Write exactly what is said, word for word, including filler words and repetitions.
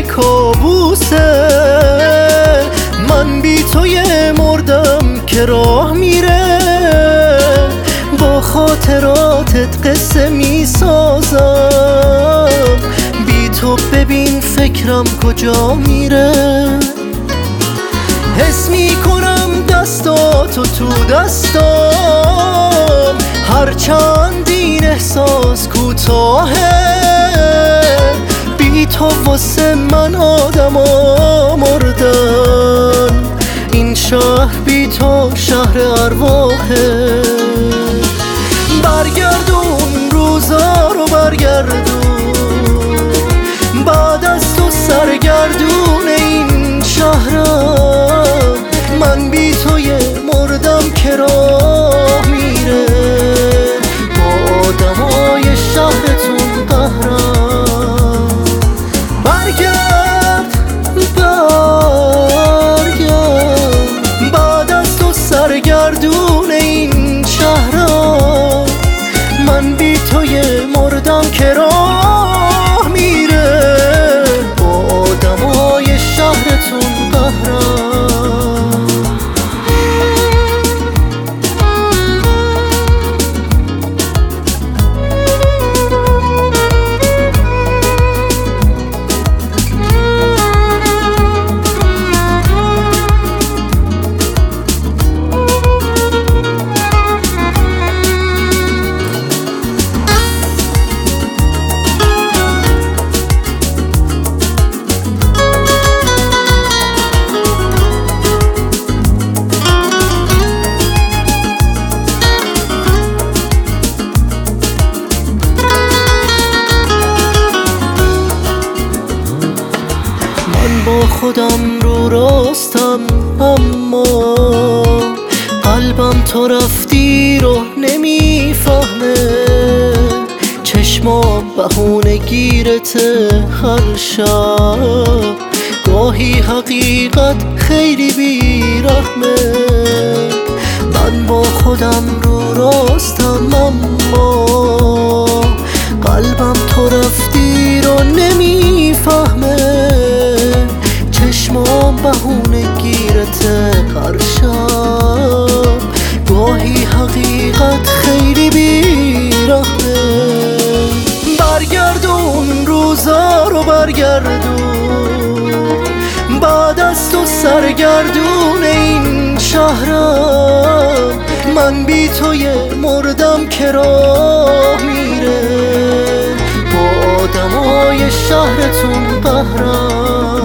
یه کابوسه. من بی تو یه مردم که راه میره، با خاطراتت قصه میسازم. بی تو ببین فکرم کجا میره. حس میکنم دستاتو تو دستام، هرچند این احساس کوتاهه. بی تو واسه من آدما مردن، این شهر بی تو شهر ارواحه. برگردون روزا رو برگردون، بعد از تو سرگردون این شهرم. من بی تو یه مردم که راه میره، با آدمای شهرتون قهرم. برگرد برگرد، بعد از تو سرگردون این شهرم. من بی تو یه مردم که راه میره، با آدمای شهرتون قهرم. با خودم رو راستم، اما قلبم تو رفتی رو نمیفهمه. چشمام بهونه گیرته هر شب، گاهی حقیقت خیلی بیرحمه. من با خودم رو راستم، اما قلبم تو رفتی رو نمیفهمه. چشمام بهونه گیرته هر شب، گاهی حقیقت خیلی بیرحمه. برگردون روزا رو برگردون، بعد از تو سرگردون این شهرم. من بی تو یه مردم که راه میره، با آدمای شهرتون قهرم.